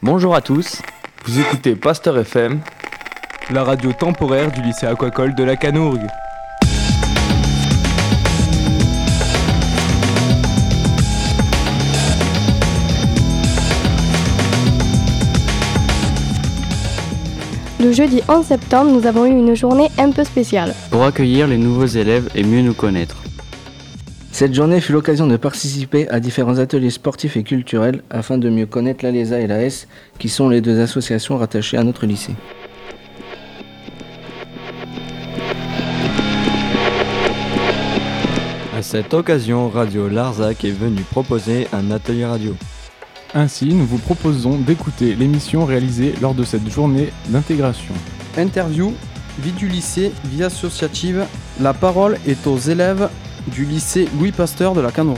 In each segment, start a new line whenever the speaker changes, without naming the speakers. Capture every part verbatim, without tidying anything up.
Bonjour à tous, vous écoutez Pasteur F M,
la radio temporaire du lycée aquacole de la Canourgue.
Le jeudi onze septembre, nous avons eu une journée un peu spéciale.
Pour accueillir les nouveaux élèves et mieux nous connaître.
Cette journée fut l'occasion de participer à différents ateliers sportifs et culturels afin de mieux connaître l'A L E S A et l'A S, qui sont les deux associations rattachées à notre lycée.
À cette occasion, Radio Larzac est venue proposer un atelier radio.
Ainsi, nous vous proposons d'écouter l'émission réalisée lors de cette journée d'intégration.
Interview, vie du lycée, vie associative. La parole est aux élèves du lycée Louis Pasteur de la Canourgue.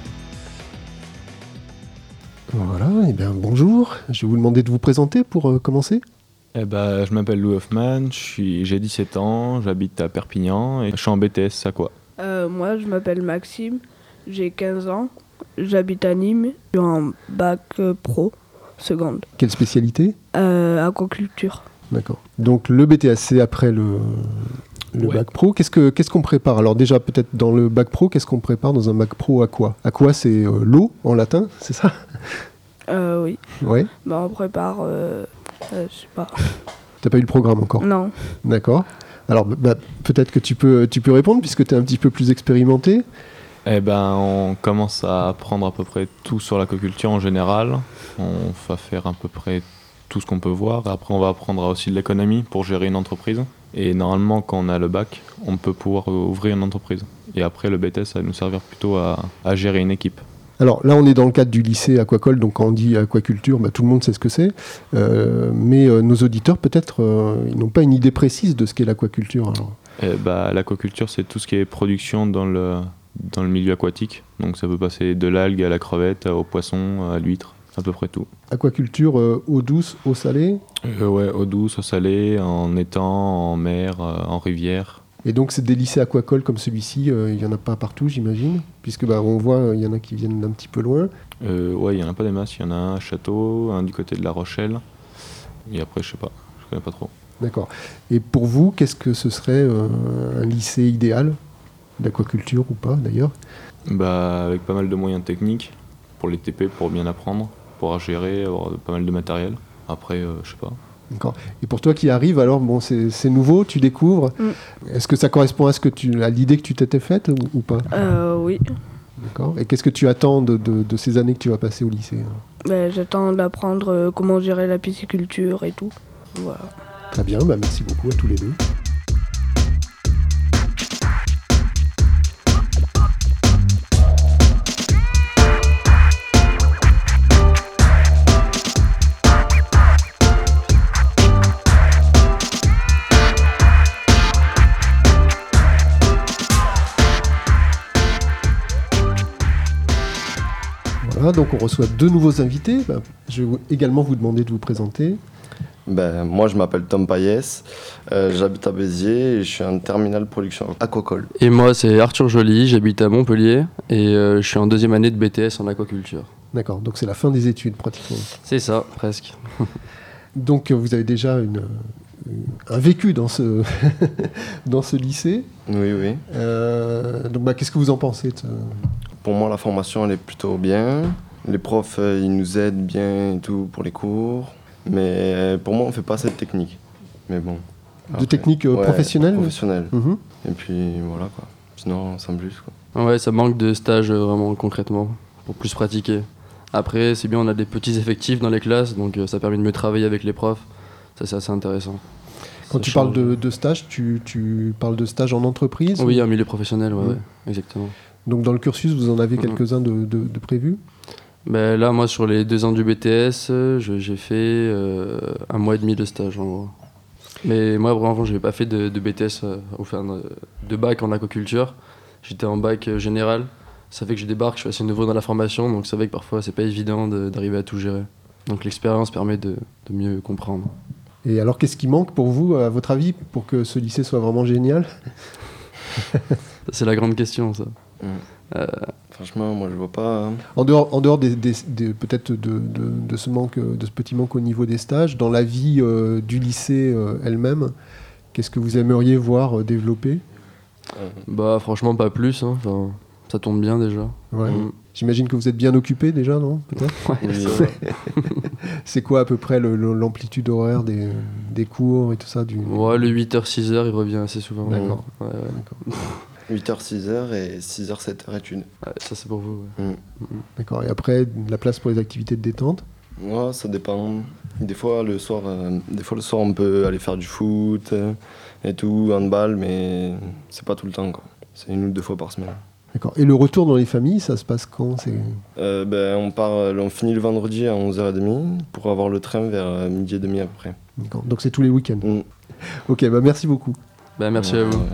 Voilà, et bien bonjour. Je vais vous demander de vous présenter pour euh, commencer.
Eh ben, je m'appelle Louis Hoffman, je suis, j'ai dix-sept ans, j'habite à Perpignan et je suis en B T S à quoi
euh, Moi, je m'appelle Maxime, j'ai quinze ans. J'habite à Nîmes, j'ai un bac euh, pro, seconde.
Quelle spécialité ?
euh, Aquaculture.
D'accord. Donc le B T S, c'est après le, le
ouais.
bac pro. Qu'est-ce, que, qu'est-ce qu'on prépare ? Alors déjà, peut-être dans le bac pro, qu'est-ce qu'on prépare dans un bac pro aqua ? Aqua, c'est euh, l'eau en latin, c'est ça ?
euh, Oui.
Ouais.
Bah, on prépare, euh, euh, je sais pas.
T'as pas eu le programme encore ?
Non.
D'accord. Alors bah, peut-être que tu peux, tu peux répondre puisque tu es un petit peu plus expérimenté.
Eh ben, on commence à apprendre à peu près tout sur l'aquaculture en général. On va faire à peu près tout ce qu'on peut voir. Après, on va apprendre aussi de l'économie pour gérer une entreprise. Et normalement, quand on a le bac, on peut pouvoir ouvrir une entreprise. Et après, le B T S, ça va nous servir plutôt à, à gérer une équipe.
Alors là, on est dans le cadre du lycée aquacole, donc quand on dit aquaculture, bah, tout le monde sait ce que c'est. Euh, mais euh, nos auditeurs, peut-être, euh, ils n'ont pas une idée précise de ce qu'est l'aquaculture. Alors.
Eh ben, l'aquaculture, c'est tout ce qui est production dans le... dans le milieu aquatique, donc ça peut passer de l'algue à la crevette, au poisson, à l'huître, à peu près tout.
Aquaculture, euh, eau douce, eau salée ?
euh, Ouais, eau douce, eau salée, en étang, en mer, euh, en rivière.
Et donc c'est des lycées aquacoles comme celui-ci, euh, il n'y en a pas partout j'imagine, puisque bah, on voit il y en a qui viennent d'un petit peu loin.
Euh, ouais, il n'y en a pas des masses, il y en a un à Château, un du côté de La Rochelle, et après je sais pas, je connais pas trop.
D'accord. Et pour vous, qu'est-ce que ce serait euh, un lycée idéal ? D'aquaculture ou pas d'ailleurs ?
Bah, avec pas mal de moyens techniques pour les T P, pour bien apprendre, pour gérer, avoir pas mal de matériel. Après, euh, je sais pas.
D'accord. Et pour toi qui arrives, alors bon, c'est, c'est nouveau, tu découvres. Mm. Est-ce que ça correspond à, ce que tu, à l'idée que tu t'étais faite ou, ou pas ?
euh, Oui.
D'accord. Et qu'est-ce que tu attends de, de, de ces années que tu vas passer au lycée ?
bah, J'attends d'apprendre euh, comment gérer la pisciculture et tout. Voilà.
Très bien, bah merci beaucoup à tous les deux. Voilà, donc on reçoit deux nouveaux invités. Ben, je vais également vous demander de vous présenter.
Ben, moi, je m'appelle Tom Payès, euh, j'habite à Béziers et je suis en terminale production aquacole.
Et moi, c'est Arthur Joly, j'habite à Montpellier et euh, je suis en deuxième année de B T S en aquaculture.
D'accord, donc c'est la fin des études pratiquement.
C'est ça, presque.
Donc vous avez déjà une, un vécu dans ce, dans ce lycée.
Oui, oui.
Euh, donc bah, qu'est-ce que vous en pensez de ce...
Pour moi, la formation, elle est plutôt bien. Les profs, euh, ils nous aident bien et tout pour les cours. Mais euh, pour moi, on ne fait pas cette technique. Mais bon.
Après, de technique euh,
ouais,
professionnelle
professionnelle.
Mm-hmm.
Et puis voilà quoi. Sinon, sans plus quoi.
Ouais, ça manque de stages euh, vraiment concrètement pour plus pratiquer. Après, c'est bien, on a des petits effectifs dans les classes, donc euh, ça permet de mieux travailler avec les profs. Ça, c'est assez intéressant.
Quand
ça
tu
change.
parles de, de stage, tu, tu parles de stage en entreprise ?
Oui,
ou...
en milieu professionnel, ouais,
mmh.
ouais, exactement.
Donc dans le cursus, vous en avez
mmh.
quelques-uns de, de, de prévus ?
Ben là, moi, sur les deux ans du B T S, je, j'ai fait euh, un mois et demi de stage, en gros. Mais moi, avant, je n'avais pas fait de, de B T S, euh, enfin, de bac en aquaculture. J'étais en bac euh, général. Ça fait que je débarque, je suis assez nouveau dans la formation, donc ça fait que parfois, c'est pas évident de, d'arriver à tout gérer. Donc l'expérience permet de, de mieux comprendre.
Et alors, qu'est-ce qui manque pour vous, à votre avis, pour que ce lycée soit vraiment génial ?
C'est la grande question, ça.
Mmh.
Euh,
Franchement, moi je vois pas. Hein.
En dehors, en dehors des, des, des- peut-être de, de, de ce manque, de ce petit manque au niveau des stages, dans la vie euh, du lycée euh, elle-même, qu'est-ce que vous aimeriez voir euh, développer ?
Euh,
Bah franchement pas plus, hein. Enfin, ça tombe bien déjà.
Ouais.
Mm.
J'imagine que vous êtes bien occupé déjà, non ? Peut-être.
Ouais,
oui,
ça
euh,
va.
C'est quoi à peu près le- le- l'amplitude horaire des, des cours et tout ça du...
Ouais, le huit heures six heures il revient assez souvent.
D'accord.
Ouais, ouais.
huit heures six heures et six heures sept heures études.
Ouais, ça c'est pour vous. Ouais.
Mm.
D'accord. Et après, de la place pour les activités de détente ?
Ouais, ça dépend. Des fois, le soir, euh, des fois, le soir, on peut aller faire du foot euh, et tout, handball, mais c'est pas tout le temps, quoi. C'est une ou deux fois par semaine.
D'accord. Et le retour dans les familles, ça se passe quand ? C'est...
Euh, ben, on part, euh, on finit le vendredi à onze heures trente pour avoir le train vers euh, midi et demi après.
D'accord. Donc c'est tous les week-ends.
Mm.
Ok, bah merci beaucoup.
Bah merci
Ouais,
à vous.
ouais.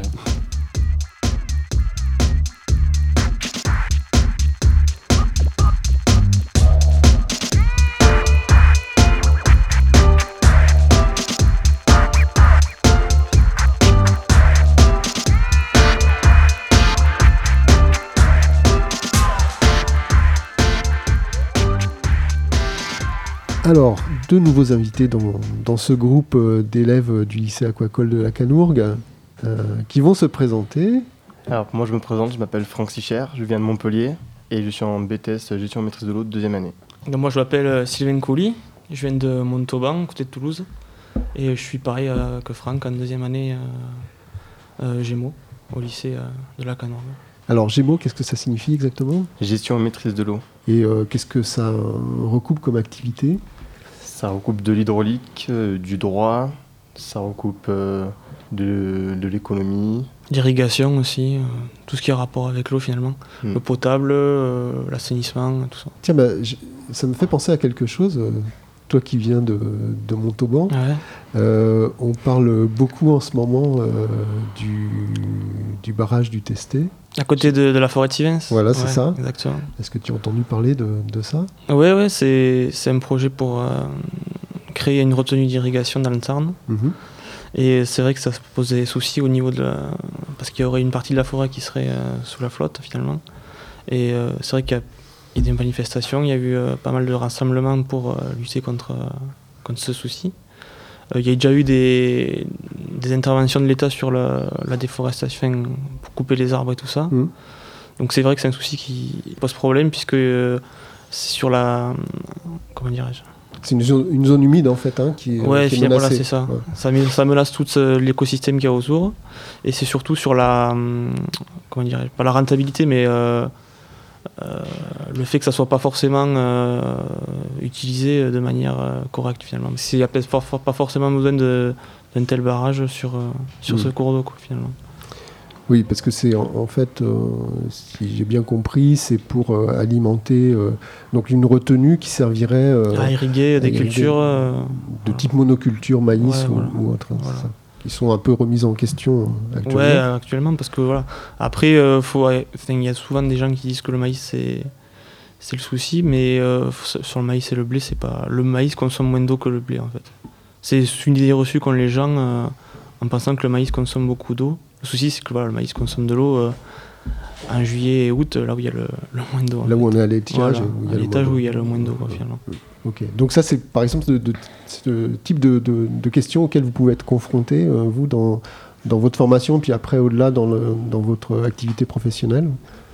Alors, deux nouveaux invités dans, dans ce groupe euh, d'élèves du lycée aquacole de la Canourgue euh, qui vont se présenter.
Alors moi je me présente, je m'appelle Franck Sicher, je viens de Montpellier et je suis en B T S gestion et maîtrise de l'eau de deuxième année.
Donc moi je m'appelle euh, Sylvain Couly, je viens de Montauban, côté de Toulouse, et je suis pareil euh, que Franck en deuxième année euh, euh, Gémeaux au lycée euh, de la Canourgue.
Alors, Gémeaux, qu'est-ce que ça signifie exactement ?
Gestion et maîtrise de l'eau.
Et euh, qu'est-ce que ça recoupe comme activité ?
Ça recoupe de l'hydraulique, euh, du droit, ça recoupe euh, de, de l'économie.
L'irrigation aussi, euh, tout ce qui a rapport avec l'eau finalement,
Mm.
le potable, euh, l'assainissement, tout ça.
Tiens, bah, j- ça me fait penser à quelque chose. euh, Toi qui viens de, de Montauban,
Ouais.
euh, on parle beaucoup en ce moment euh, du, du barrage du Testé.
À côté de, de la forêt de Sivens.
Voilà, c'est
Ouais,
ça.
Exactement.
Est-ce que tu as entendu parler de, de ça ?
Ouais, ouais, c'est, c'est un projet pour euh, créer une retenue d'irrigation dans le Tarn.
Mhm.
Et c'est vrai que ça se posait des soucis au niveau de la... Parce qu'il y aurait une partie de la forêt qui serait euh, sous la flotte finalement. Et euh, c'est vrai qu'il y a, il y a des manifestations, il y a eu euh, pas mal de rassemblements pour euh, lutter contre, euh, contre ce souci. Euh, il y a déjà eu des, des interventions de l'État sur la, la déforestation, enfin, pour couper les arbres et tout ça.
Mhm.
Donc c'est vrai que c'est un souci qui pose problème puisque euh, c'est sur la... Comment dirais-je ?
C'est une zone, une zone humide en fait, hein, qui, est-
Ouais,
qui est
finalement,
menacée.
voilà, c'est ça.
Ouais.
Ça, me- ça menace tout euh, l'écosystème qu'il y a autour. Et c'est surtout sur la. hum, Comment dirais-je ? Pas la rentabilité, mais euh, euh, le fait que ça soit pas forcément euh, utilisé de manière euh, correcte finalement. Il n'y a peut-être for- for- pas forcément besoin de, d'un tel barrage sur, euh, sur
Mm.
ce cours d'eau, quoi, finalement.
Oui, parce que c'est en, en fait, euh, si j'ai bien compris, c'est pour euh, alimenter euh, donc une retenue qui servirait euh,
à irriguer des
à irriguer
cultures. euh,
de type monoculture, maïs
Ouais,
ou,
voilà.
ou autre, hein,
Voilà.
c'est ça, qui sont un peu remises en question euh, actuellement.
Ouais, euh, actuellement, parce que voilà. Après, euh, faut, ouais, enfin, il y a souvent des gens qui disent que le maïs c'est, c'est le souci, mais euh, faut- sur le maïs et le blé, c'est pas. Le maïs consomme moins d'eau que le blé en fait. C'est une idée reçue qu'ont les gens euh, en pensant que le maïs consomme beaucoup d'eau. Le souci, c'est que voilà, le maïs consomme de l'eau euh, en juillet et août, là où il y a le, le moins d'eau. en
Là où
fait.
on est à l'étage,
Voilà,
où il y a
à
le
l'étage
moins
où
d'eau.
il y a le moins d'eau, quoi, finalement.
Ok. Donc ça, c'est par exemple de, de- ce type de, de- de questions auxquelles vous pouvez être confronté, euh, vous, dans, dans votre formation, puis après, au-delà, dans, le, dans votre activité professionnelle.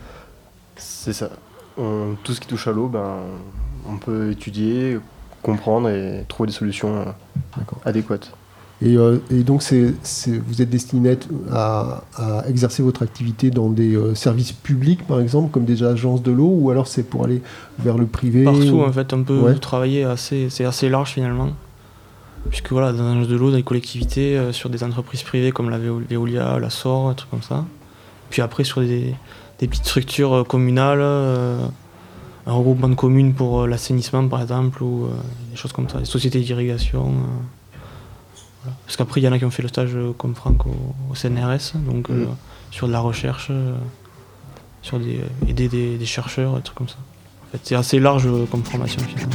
C'est ça. On- tout ce qui touche à l'eau, ben, on peut étudier, comprendre et trouver des solutions euh,
D'accord.
adéquates.
Et, euh, et donc, c'est, c'est- vous êtes destiné à, à exercer votre activité dans des euh, services publics, par exemple, comme des agences de l'eau, ou alors c'est pour aller vers le privé
Partout,
ou-
en fait, on peut
Ouais.
travailler assez, c'est assez large finalement. Puisque voilà, dans l'agence de l'eau, dans les collectivités, euh, sur des entreprises privées comme la Véo- Veolia, la S O R, un truc comme ça. Puis après, sur des, des petites structures euh, communales, euh, un regroupement de communes pour euh, l'assainissement par exemple, ou euh, des choses comme ça, des sociétés d'irrigation. euh, voilà. Parce qu'après, il y en a qui ont fait le stage euh, comme Franck au, au C N R S, donc euh,
Mm.
sur de la recherche, euh, sur des, aider des, des chercheurs, des trucs comme ça. En fait, c'est assez large euh, comme formation finalement.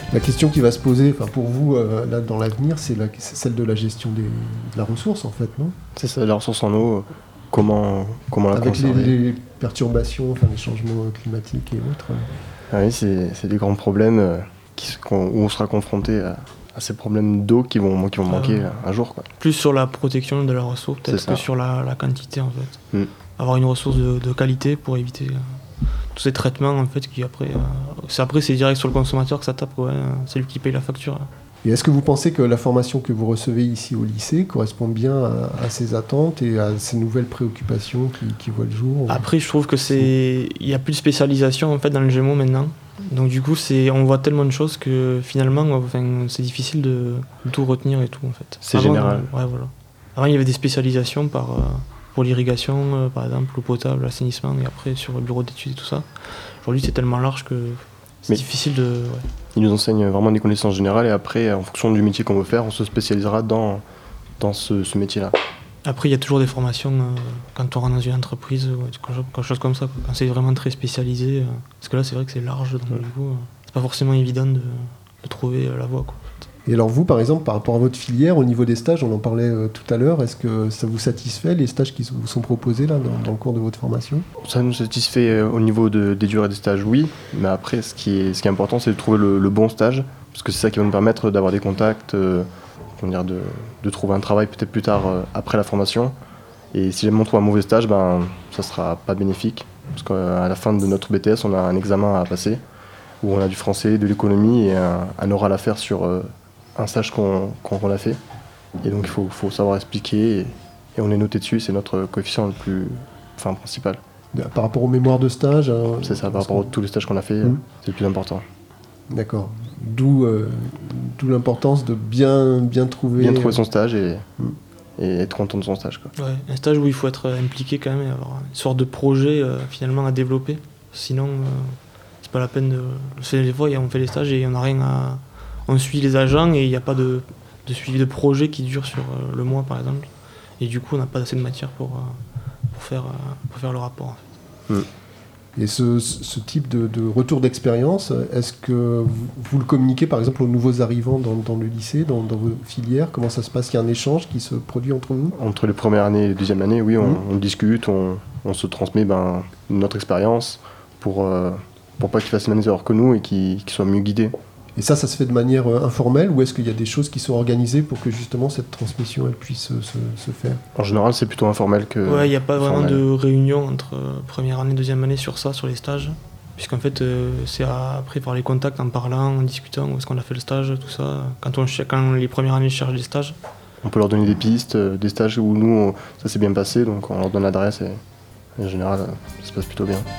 La question qui va se poser, enfin pour vous, euh, là dans l'avenir, c'est, la, c'est celle de la gestion des, de la ressource en fait, non ?
C'est ça, la ressource en eau, comment, comment la
Avec
conserver.
les, les perturbations, enfin les changements climatiques et autres.
Ah oui, c'est, c'est des grands problèmes euh, qui, qu'on, où on sera confronté à, à ces problèmes d'eau qui vont, qui vont manquer euh, un jour, quoi.
Plus sur la protection de la ressource, peut-être que sur la, la quantité en fait. Mm. Avoir une ressource de, de qualité pour éviter euh, tous ces traitements en fait qui après, euh, c'est après c'est direct sur le consommateur que ça tape, quoi, hein, c'est lui qui paye la facture. Hein.
Et est-ce que vous pensez que la formation que vous recevez ici au lycée correspond bien à, à ces attentes et à ces nouvelles préoccupations qui, qui voient le jour ?
Après, je trouve que c'est, il y a plus de spécialisation en fait dans le Gémeaux maintenant. Donc du coup, c'est, on voit tellement de choses que finalement, enfin, c'est difficile de, de tout retenir et tout en fait.
C'est
Avant,
général.
Euh, ouais, voilà. Avant, il y avait des spécialisations par, euh, pour l'irrigation, euh, par exemple, l'eau potable, l'assainissement, et après sur le bureau d'études et tout ça. Aujourd'hui, c'est tellement large que c'est
Mais
difficile de... Ouais.
Ils nous enseignent vraiment des connaissances générales et après, en fonction du métier qu'on veut faire, on se spécialisera dans, dans ce, ce métier-là.
Après, il y a toujours des formations euh, quand on rentre dans une entreprise, ou quelque chose comme ça, quoi. Quand c'est vraiment très spécialisé. Euh, parce que là, c'est vrai que c'est large, donc ouais. Du coup, euh, c'est pas forcément évident de, de trouver euh, la voie, quoi.
Et alors vous, par exemple, par rapport à votre filière, au niveau des stages, on en parlait euh, tout à l'heure, est-ce que ça vous satisfait, les stages qui vous sont proposés là, dans, dans le cours de votre formation ?
Ça nous satisfait euh, au niveau de, des durées des stages, oui. Mais après, ce qui est, ce qui est important, c'est de trouver le, le bon stage, parce que c'est ça qui va nous permettre d'avoir des contacts, euh, comment dire, de, de trouver un travail peut-être plus tard euh, après la formation. Et si jamais on trouve un mauvais stage, ben, ça ne sera pas bénéfique, parce qu'à la fin de notre B T S, on a un examen à passer, où on a du français, de l'économie et un, un oral à faire sur... Euh, un stage qu'on, qu'on a fait, et donc il faut, faut savoir expliquer, et, et on est noté dessus, c'est notre coefficient le plus, enfin, principal.
Par rapport aux mémoires de stage hein,
c'est ça, par rapport à tous les stages qu'on a fait, mmh. c'est le plus important.
D'accord, d'où, euh, d'où l'importance de bien, bien trouver...
Bien trouver son stage et, mmh. et être content de son stage, quoi.
Ouais, un stage où il faut être impliqué quand même, et avoir une sorte de projet euh, finalement à développer, sinon euh, c'est pas la peine de... Des fois on fait les stages et on n'a rien à... On suit les agents et il n'y a pas de, de suivi de projet qui dure sur euh, le mois par exemple. Et du coup on n'a pas assez de matière pour, euh, pour, faire, euh, pour faire le rapport. En fait.
mmh. Et ce, ce type de, de retour d'expérience, est-ce que vous, vous le communiquez par exemple aux nouveaux arrivants dans, dans le lycée, dans, dans vos filières ? Comment ça se passe ? Il y a un échange qui se produit entre vous ?
Entre les premières années et les deuxièmes années, oui, on, mmh. on discute, on, on se transmet ben, notre expérience pour, euh, pour pas qu'ils fassent les mêmes erreurs que nous et qu'ils, qu'ils soient mieux guidés.
Et ça, ça se fait de manière euh, informelle ou est-ce qu'il y a des choses qui sont organisées pour que justement cette transmission elle puisse euh, se, se faire ?
En général, c'est plutôt informel que...
Ouais, il n'y a pas
formel.
Vraiment de réunion entre euh, première année et deuxième année sur ça, sur les stages. Puisqu'en fait, euh, c'est après par les contacts, en parlant, en discutant, où est-ce qu'on a fait le stage, tout ça. Quand, on, quand les premières années cherchent des stages.
On peut leur donner des pistes, euh, des stages où nous, on, ça s'est bien passé, donc on leur donne l'adresse et en général, ça se passe plutôt bien.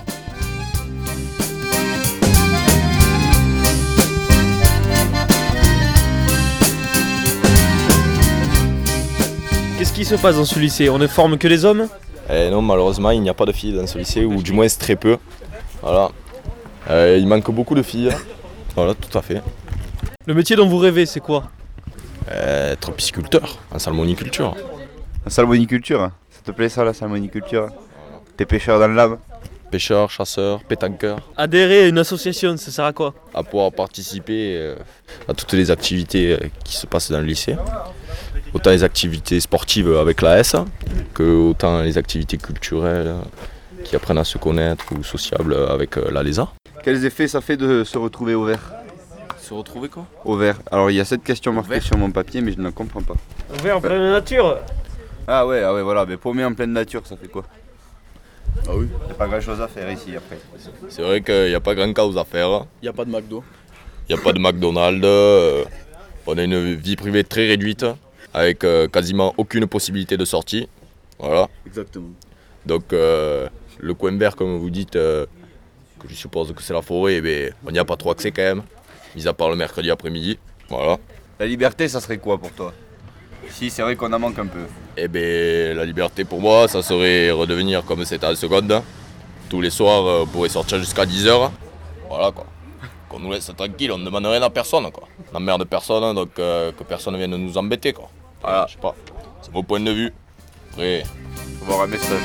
Qu'est-ce qui se passe dans ce lycée ? On ne forme que des hommes ?
eh Non, malheureusement, il n'y a pas de filles dans ce lycée, ou du moins très peu. Voilà. Euh, il manque beaucoup de filles. Voilà, tout à fait.
Le métier dont vous rêvez, c'est quoi ?
euh, Être pisciculteur, en salmoniculture.
En salmoniculture ? Ça te plaît ça, la salmoniculture ? T'es pêcheur dans le lave ?
Pêcheur, chasseur, pétanqueur.
Adhérer à une association, ça sert à quoi ?
À pouvoir participer euh, à toutes les activités euh, qui se passent dans le lycée. Autant les activités sportives avec l'A S que autant les activités culturelles qui apprennent à se connaître ou sociables avec l'A L E S A.
Quels effets ça fait de se retrouver au vert ?
Se retrouver quoi ?
Au vert. Alors il y a cette question marquée sur mon papier mais je ne la comprends pas.
Au vert en pleine nature ?
Ah ouais, ah ouais voilà, mais paumé en pleine nature ça fait quoi ?
Ah oui.
Il n'y a pas grand chose à faire ici après.
C'est vrai qu'il n'y a pas grand chose à faire.
Il n'y a pas de McDo.
Il n'y a pas de McDonald's. Euh, on a une vie privée très réduite. Avec euh, quasiment aucune possibilité de sortie. Voilà.
Exactement.
Donc euh, le coin vert, comme vous dites, euh, que je suppose que c'est la forêt, eh bien, on n'y a pas trop accès quand même, mis à part le mercredi après-midi. Voilà.
La liberté, ça serait quoi pour toi ? Si, c'est vrai qu'on en manque un peu.
Eh bien, la liberté pour moi, ça serait redevenir comme c'était en seconde. Tous les soirs, on pourrait sortir jusqu'à dix heures. Voilà quoi. Qu'on nous laisse tranquille, on ne demande rien à personne quoi. On n'emmerde personne, donc euh, que personne vienne nous embêter quoi. Voilà, je sais pas. C'est mon point de vue. Après,
faut voir un message.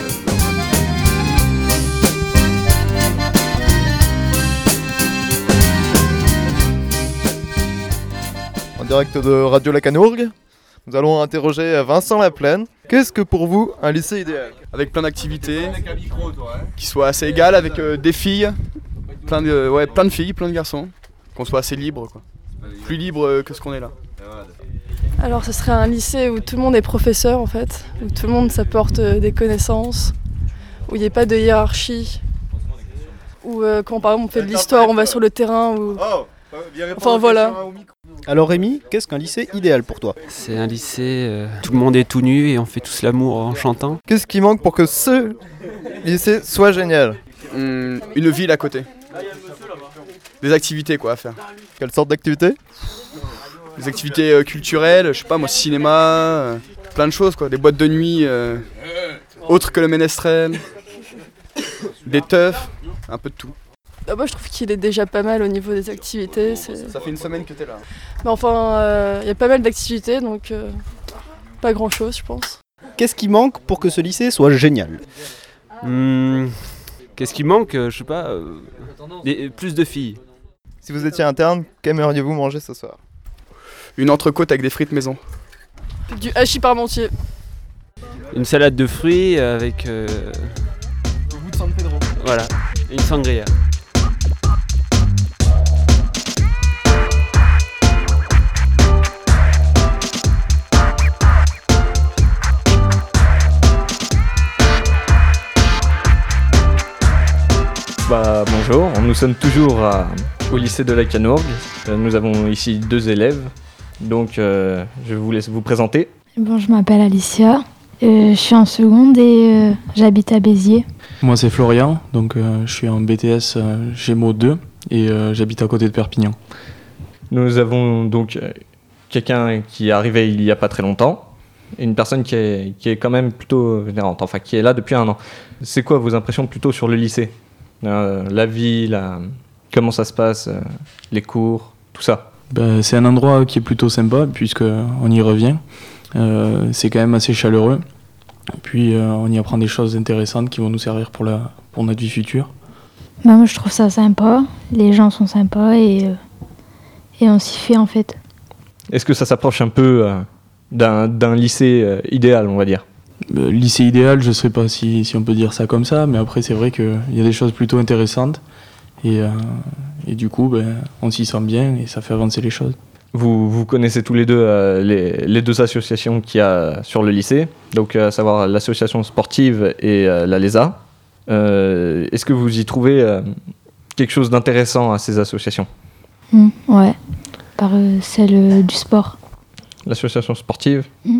en direct de Radio Lacanourgue. Nous allons interroger Vincent Laplaine. Qu'est-ce que pour vous un lycée idéal?
Avec plein d'activités, qui soient assez égales, avec euh, des filles, plein de, ouais, plein de filles, plein de garçons, qu'on soit assez libre, quoi. Plus libre euh, que ce qu'on est là.
Alors ce serait un lycée où tout le monde est professeur en fait, où tout le monde s'apporte euh, des connaissances, où il n'y ait pas de hiérarchie, où euh, quand par exemple on fait de l'histoire, on va sur le terrain, où... Enfin voilà.
Alors Rémi, qu'est-ce qu'un lycée idéal pour toi?
C'est un lycée, euh, tout le monde est tout nu et on fait tous l'amour en chantant.
Qu'est-ce qui manque pour que ce lycée soit génial?
Hum, Une ville à côté. Des activités quoi à faire.
Quelle sorte d'activités?
Des activités euh, culturelles, je sais pas moi, cinéma, euh, plein de choses quoi. Des boîtes de nuit euh, autres que le ménestrel, des teufs, un peu de tout.
Ah bah, je trouve qu'il est déjà pas mal au niveau des activités. C'est...
Ça fait une semaine que t'es là.
Mais enfin, il euh, y a pas mal d'activités, donc euh, pas grand chose, je pense.
Qu'est-ce qui manque pour que ce lycée soit génial?
Hum, Qu'est-ce qui manque? Je sais pas. Euh, des, plus de filles.
Si vous étiez interne, qu'aimeriez-vous manger ce soir?
Une entrecôte avec des frites maison.
Du hachis parmentier.
Une salade de fruits avec. Euh...
Le goût de San Pedro.
Voilà, une sangria.
Bah, bonjour, nous sommes toujours à, au lycée de Lacanourgue. Euh, nous avons ici deux élèves, donc euh, je vous laisse vous présenter.
Bon, je m'appelle Alicia, euh, je suis en seconde et euh, j'habite à Béziers.
Moi c'est Florian, donc euh, je suis en B T S euh, Gémeaux deux et euh, j'habite à côté de Perpignan.
Nous avons donc euh, quelqu'un qui est arrivé il y a pas très longtemps et une personne qui est, qui est quand même plutôt vénérante, enfin qui est là depuis un an. C'est quoi vos impressions plutôt sur le lycée? Euh, la vie, la... comment ça se passe, euh, les cours, tout ça.
Ben, c'est un endroit qui est plutôt sympa puisqu'on y revient. Euh, c'est quand même assez chaleureux. Puis euh, on y apprend des choses intéressantes qui vont nous servir pour, la... pour notre vie future.
Ben, moi je trouve ça sympa, les gens sont sympas et, euh, et on s'y fait en fait.
Est-ce que ça s'approche un peu euh, d'un, d'un lycée euh, idéal, on va dire?
Euh, lycée idéal, je ne sais pas si, si on peut dire ça comme ça, mais après c'est vrai qu'il y a des choses plutôt intéressantes et, euh, et du coup ben, on s'y sent bien et ça fait avancer les choses.
Vous, vous connaissez tous les deux euh, les, les deux associations qu'il y a sur le lycée, donc à savoir l'association sportive et euh, la L E S A. Euh, est-ce que vous y trouvez euh, quelque chose d'intéressant à ces associations?
Mmh, ouais, par euh, celle euh, du sport.
L'association sportive
mmh.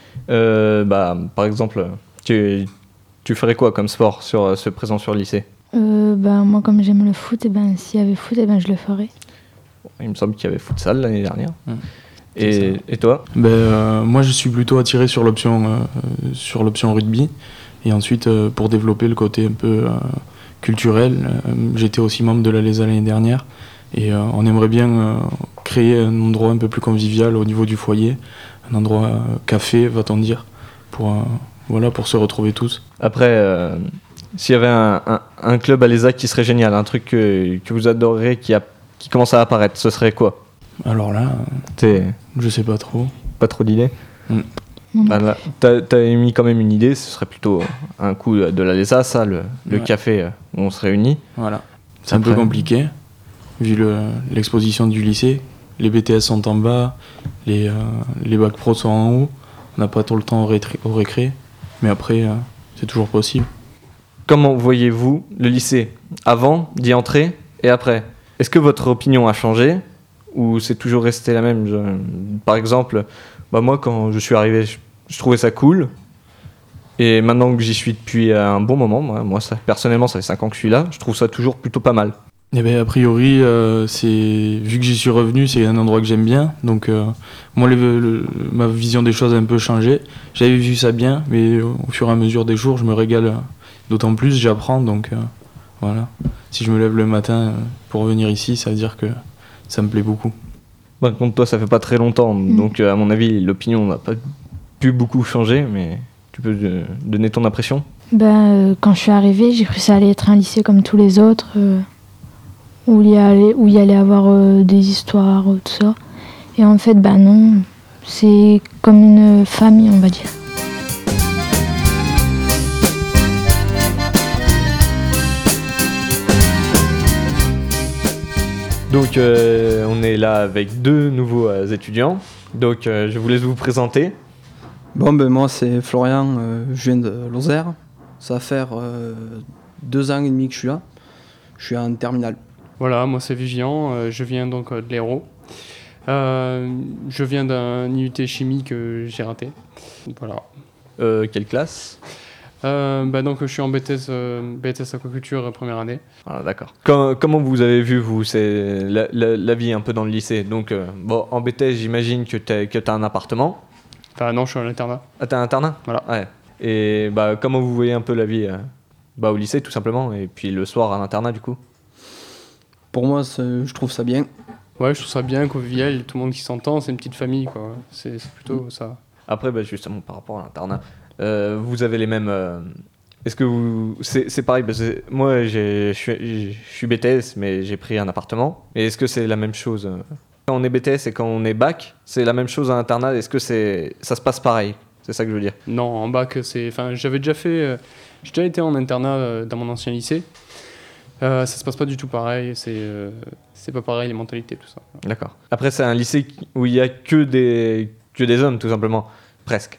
Euh, bah, par exemple, tu, tu ferais quoi comme sport sur ce présent sur le lycée?
euh, bah, Moi, comme j'aime le foot, et ben, s'il y avait foot, et ben, je le ferais.
Il me semble qu'il y avait futsal l'année dernière. Mmh. Et, et toi?
ben, euh, Moi, je suis plutôt attiré sur l'option, euh, sur l'option rugby. Et ensuite, euh, pour développer le côté un peu euh, culturel, euh, j'étais aussi membre de la L E S A l'année dernière. Et euh, on aimerait bien euh, créer un endroit un peu plus convivial au niveau du foyer. Un endroit euh, café, va-t-on dire, pour, euh, voilà, pour se retrouver tous.
Après, euh, s'il y avait un, un, un club à L E S A qui serait génial, un truc que, que vous adoreriez, qui, a, qui commence à apparaître, ce serait quoi?
Alors là,
T'es...
je sais pas trop.
Pas trop d'idées?
mm.
Bah là, t'as, t'as émis quand même une idée, ce serait plutôt un coup de la L E S A, ça, le, le
ouais.
café où on se réunit.
Voilà. C'est
Après,
un peu compliqué, vu le, l'exposition du lycée. Les B T S sont en bas, les, euh, les bacs pro sont en haut. On n'a pas tout le temps au, rétré- au récré, mais après, euh, c'est toujours possible.
Comment voyez-vous le lycée avant d'y entrer et après? Est-ce que votre opinion a changé ou c'est toujours resté la même? Je, par exemple, bah moi, quand je suis arrivé, je, je trouvais ça cool. Et maintenant que j'y suis depuis un bon moment, moi, moi ça, personnellement, ça fait cinq ans que je suis là, je trouve ça toujours plutôt pas mal.
Eh bien, a priori, euh, c'est... vu que j'y suis revenu, c'est un endroit que j'aime bien. Donc, euh, moi, le, le, ma vision des choses a un peu changé. J'avais vu ça bien, mais au fur et à mesure des jours, je me régale d'autant plus, j'apprends. Donc, euh, voilà. Si je me lève le matin euh, pour venir ici, ça veut dire que ça me plaît beaucoup.
Par contre, toi, ça fait pas très longtemps. Mmh. Donc, euh, à mon avis, l'opinion n'a pas pu beaucoup changer. Mais tu peux euh, donner ton impression?
Ben, euh, quand je suis arrivée, j'ai cru que ça allait être un lycée comme tous les autres. Euh... Où il y allait, où il y allait avoir euh, des histoires, euh, tout ça. Et en fait, bah non, c'est comme une famille, on va dire.
Donc euh, on est là avec deux nouveaux euh, étudiants, donc euh, je vous laisse vous présenter.
Bon ben moi c'est Florian, euh, je viens de Lozère, ça va faire euh, deux ans et demi que je suis là, je suis en terminale.
Voilà, moi c'est Vivian, euh, je viens donc euh, de l'Hérault. Euh, je viens d'un I U T chimie que j'ai raté, voilà.
Euh, quelle classe ?
Euh, bah donc je suis en B T S, euh, B T S aquaculture première année.
Ah, d'accord. Comment, comment vous avez vu, vous, c'est la, la, la vie un peu dans le lycée ? Donc, euh, bon, en B T S, j'imagine que tu que as un appartement.
Enfin non, je suis en internat.
Ah, t'as un internat ?
Voilà.
Ouais. Et bah, comment vous voyez un peu la vie euh, bah, au lycée, tout simplement, et puis le soir à l'internat, du coup ?
Pour moi, je trouve ça bien.
Ouais, je trouve ça bien, convivial, tout le monde qui s'entend, c'est une petite famille, quoi. C'est, c'est plutôt mmh. ça.
Après, bah, justement, par rapport à l'internat, euh, vous avez les mêmes... Euh, est-ce que vous... C'est, c'est pareil, parce que moi, je suis B T S, mais j'ai pris un appartement. Et est-ce que c'est la même chose ? Quand on est B T S et quand on est bac, c'est la même chose à l'internat. Est-ce que c'est, ça se passe pareil ? C'est ça que je veux dire.
Non, en bac, c'est... Enfin, j'avais déjà fait... Euh, j'ai déjà été en internat euh, dans mon ancien lycée. Euh, ça se passe pas du tout pareil, c'est, euh, c'est pas pareil les mentalités, tout ça.
D'accord. Après, c'est un lycée où il y a que des, que des hommes, tout simplement. Presque.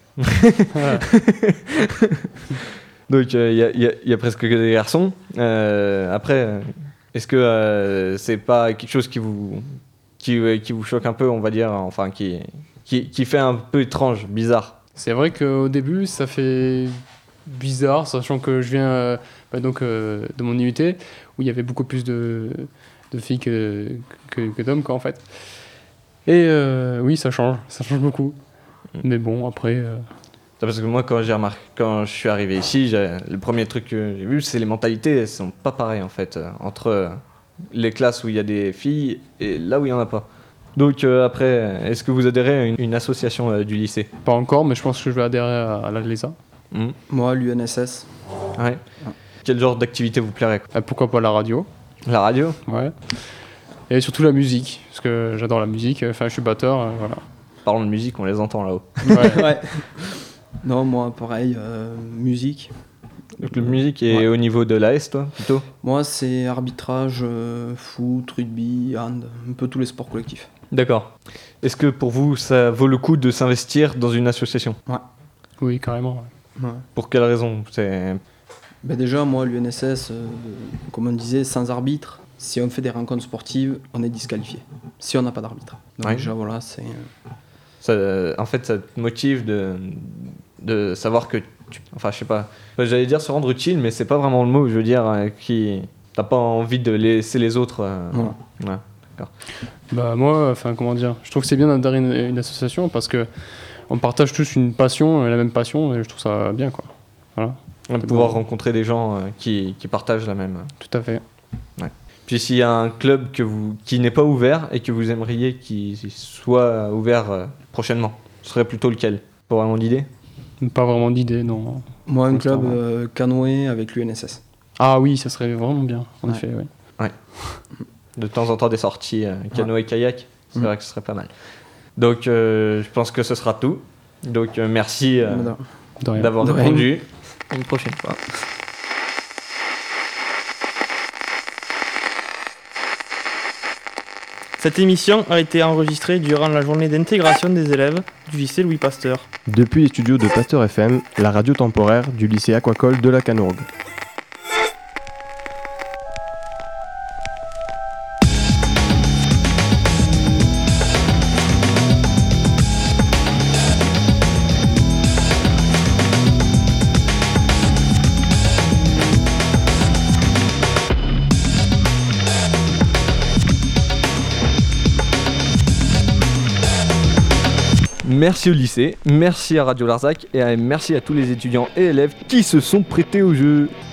Donc, il euh, y, y, y a presque que des garçons. Euh, après, est-ce que euh, c'est pas quelque chose qui vous, qui, qui vous choque un peu, on va dire, enfin, qui, qui, qui fait un peu étrange, bizarre ?
C'est vrai qu'au début, ça fait bizarre, sachant que je viens euh, bah donc, euh, de mon I U T, où il y avait beaucoup plus de, de filles que, que, que d'hommes, quoi, en fait. Et euh, oui, ça change, ça change beaucoup. Mmh. Mais bon, après... Euh...
Parce que moi, quand, j'ai remarqué, quand je suis arrivé ici, j'ai, le premier truc que j'ai vu, c'est les mentalités, elles sont pas pareilles, en fait, euh, entre les classes où il y a des filles et là où il y en a pas. Donc euh, après, est-ce que vous adhérez à une, une association euh, du lycée ?
Pas encore, mais je pense que je vais adhérer à, à la L E S A.
Mmh.
Moi, l'U N S S.
Ouais. ouais. Quel genre d'activité vous plairait ?
euh, Pourquoi pas la radio ?
La radio ?
Ouais. Et surtout la musique, parce que j'adore la musique, enfin je suis batteur, euh, voilà.
Parlons de musique, on les entend là-haut.
Ouais. ouais. Non, moi pareil, euh, musique.
Donc la musique est ouais. Au niveau de l'A S, toi, plutôt ?
Moi c'est arbitrage, euh, foot, rugby, hand, un peu tous les sports collectifs.
D'accord. Est-ce que pour vous, ça vaut le coup de s'investir dans une association ?
Ouais.
Oui, carrément. Ouais.
Ouais. Pour quelle raison ? C'est...
Ben déjà, moi, l'U N S S, euh, comme on disait, sans arbitre, si on fait des rencontres sportives, on est disqualifié. Si on n'a pas d'arbitre. Donc
ouais.
déjà, voilà, c'est... Euh...
Ça, euh, en fait, ça te motive de, de savoir que... Tu, enfin, je sais pas. J'allais dire se rendre utile, mais c'est pas vraiment le mot, je veux dire, euh, qui... T'as pas envie de laisser les autres... Euh,
voilà.
Ouais, d'accord.
Bah moi, enfin, comment dire, je trouve que c'est bien d'adhérer à une, une association parce que on partage tous une passion, la même passion, et je trouve ça bien, quoi. Voilà.
De pouvoir bon. rencontrer des gens euh, qui, qui partagent la même.
Tout à fait.
Ouais. Puis s'il y a un club que vous, qui n'est pas ouvert et que vous aimeriez qu'il soit ouvert euh, prochainement, ce serait plutôt lequel ? Pas vraiment d'idée ?
Pas vraiment d'idée, non.
Moi, un club euh, canoë avec l'U N S S.
Ah oui, ça serait vraiment bien, en
ouais.
effet, oui.
Ouais. De temps en temps, des sorties euh, canoë-kayak, c'est mmh. vrai que ce serait pas mal. Donc, euh, je pense que ce sera tout. Donc, euh, merci euh, d'avoir
de
répondu.
Une prochaine fois.
Cette émission a été enregistrée durant la journée d'intégration des élèves du lycée Louis Pasteur.
Depuis les studios de Pasteur F M, la radio temporaire du lycée aquacole de la Canourgue.
Merci au lycée, merci à Radio Larzac et merci à tous les étudiants et élèves qui se sont prêtés au jeu.